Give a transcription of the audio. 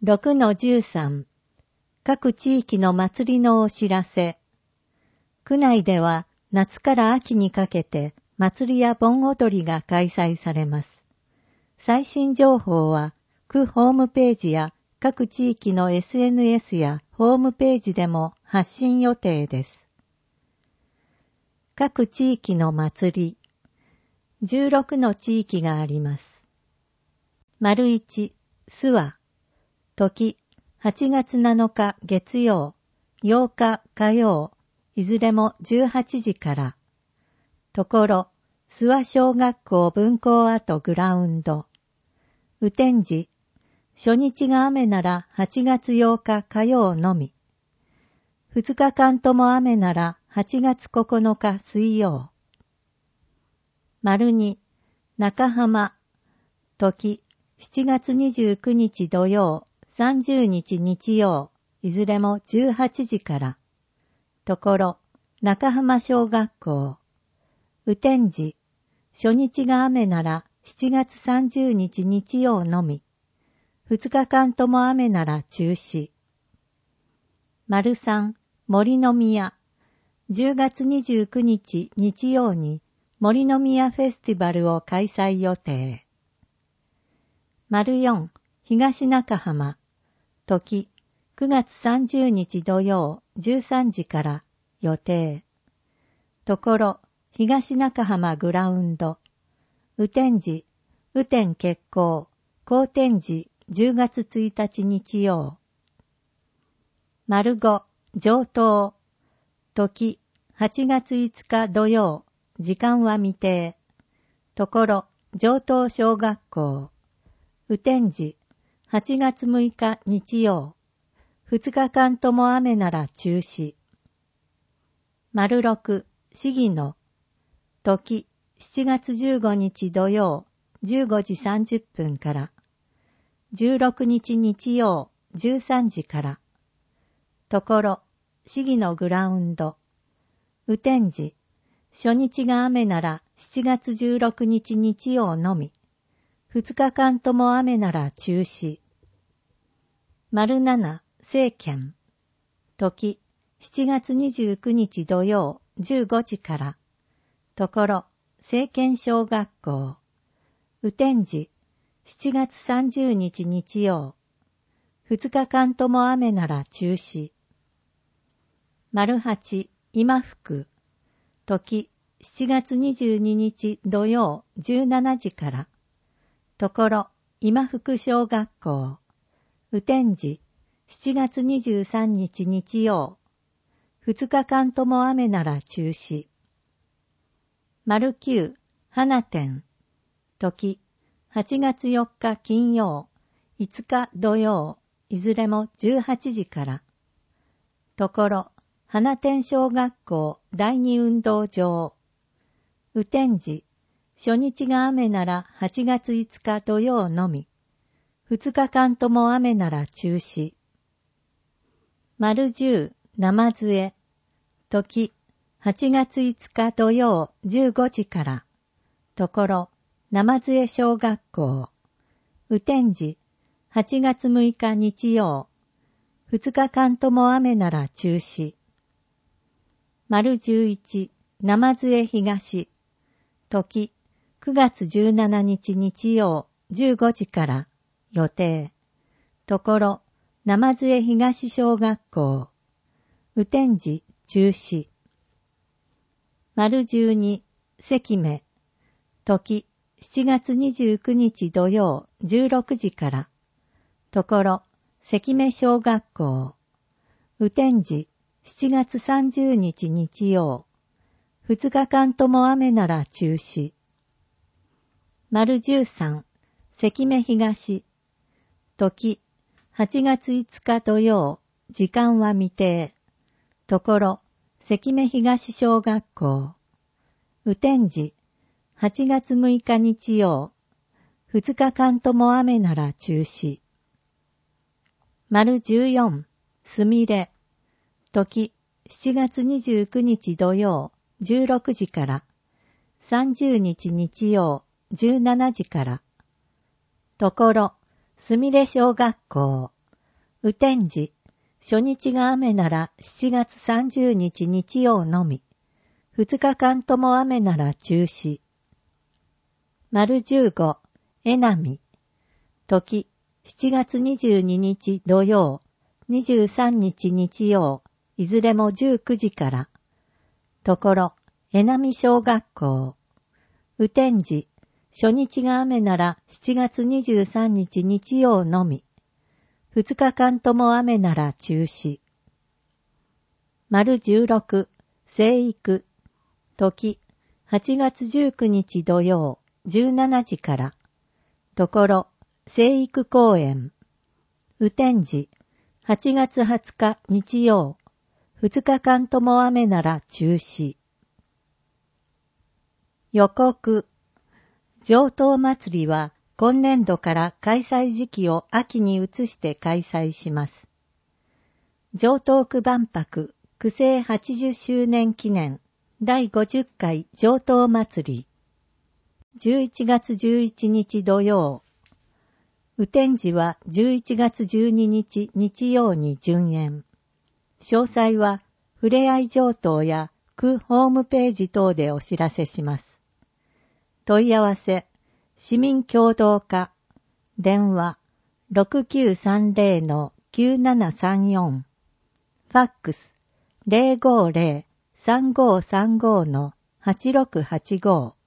6-13 各地域の祭りのお知らせ。区内では夏から秋にかけて祭りや盆踊りが開催されます。最新情報は区ホームページや各地域の SNS やホームページでも発信予定です。各地域の祭り。16の地域があります。丸1、諏訪。時、8月7日月曜、8日火曜、いずれも18時から。ところ、諏訪小学校分校跡グラウンド。雨天時、初日が雨なら8月8日火曜のみ。2日間とも雨なら8月9日水曜。丸2、中浜。時、7月29日土曜、30日日曜、いずれも18時から。ところ、中浜小学校。雨天時、初日が雨なら7月30日日曜のみ。2日間とも雨なら中止。丸3、森の宮。10月29日日曜に森の宮フェスティバルを開催予定。丸4、東中浜。時、9月30日土曜13時から予定。ところ、東中浜グラウンド。雨天時、雨天決行。好天時、10月1日日曜。丸5、上東。時、8月5日土曜。時間は未定。ところ、上東小学校。雨天時、8月6日日曜。2日間とも雨なら中止。丸6、市議の。時、7月15日土曜、15時30分から。16日日曜、13時から。ところ、市議のグラウンド。雨天時、初日が雨なら7月16日日曜のみ。2日間とも雨なら中止。丸7、聖剣。時、7月29日土曜、15時から。ところ、聖剣小学校。雨天時、7月30日日曜。2日間とも雨なら中止。丸8、今福。時、7月22日土曜、17時から。ところ、今福小学校。雨天時、7月23日日曜。2日間とも雨なら中止。丸9、花店。時、8月4日金曜、5日土曜、いずれも18時から。ところ、花店小学校第二運動場。雨天時、初日が雨なら8月5日土曜のみ。2日間とも雨なら中止。丸10、生杖。時、8月5日土曜15時から。ところ、生杖小学校。雨天時、8月6日日曜。2日間とも雨なら中止。丸11、生杖東。時、9月17日日曜15時から予定。ところ、生杖東小学校。雨天時中止。丸12、関目。時、7月29日土曜16時から。ところ、関目小学校。雨天時、7月30日日曜。2日間とも雨なら中止。丸13、関目東。時、8月5日土曜。時間は未定。ところ、関目東小学校。雨天時、8月6日日曜。2日間とも雨なら中止。丸14、すみれ。時、7月29日土曜、16時から。30日日曜、17時から。ところ、すみれ小学校。 雨天時、初日が雨なら7月30日日曜のみ。2日間とも雨なら中止。丸15、江波。時、7月22日土曜、23日日曜、いずれも19時から。ところ、江波小学校。雨天時、初日が雨なら7月23日日曜のみ。2日間とも雨なら中止。丸16、生育。時、8月19日土曜、17時から。ところ、生育公園。雨天時、8月20日日曜、2日間とも雨なら中止。予告。上東祭りは今年度から開催時期を秋に移して開催します。上東区万博区政80周年記念第50回上東祭り。11月11日土曜。雨天時は11月12日日曜に順延。詳細はふれあい上東や区ホームページ等でお知らせします。問い合わせ、市民協同課、電話 6930-9734、ファックス 050-3535-8685